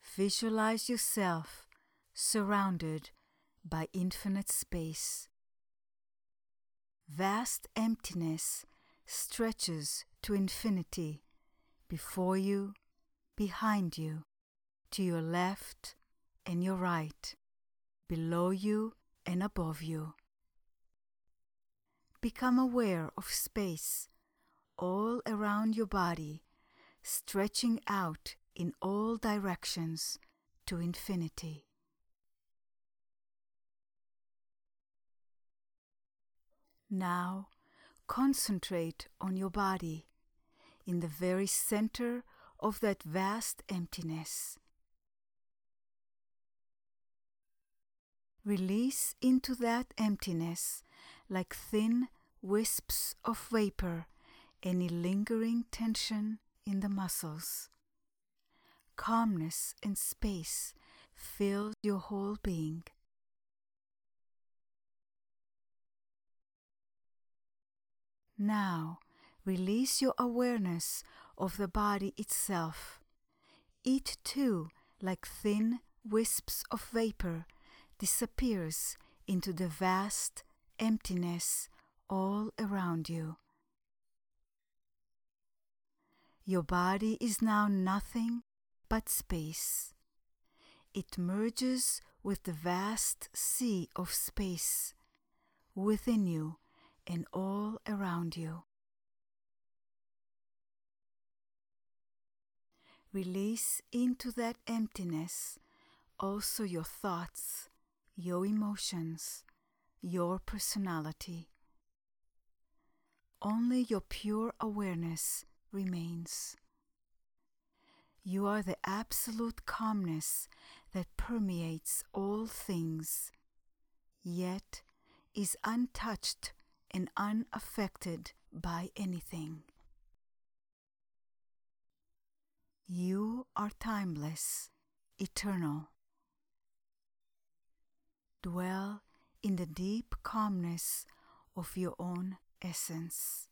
Visualize yourself surrounded by infinite space. Vast emptiness stretches to infinity before you, behind you, to your left and your right, below you and above you. Become aware of space all around your body, stretching out in all directions to infinity. Now, concentrate on your body in the very center of that vast emptiness. Release into that emptiness, like thin wisps of vapor, any lingering tension in the muscles. Calmness and space fill your whole being. Now, release your awareness of the body itself. It too, like thin wisps of vapor, disappears into the vast emptiness all around you. Your body is now nothing but space. It merges with the vast sea of space within you and all around you. Release into that emptiness also your thoughts, your emotions, your personality. Only your pure awareness remains. You are the absolute calmness that permeates all things, yet is untouched and unaffected by anything. You are timeless, eternal. Dwell in the deep calmness of your own essence.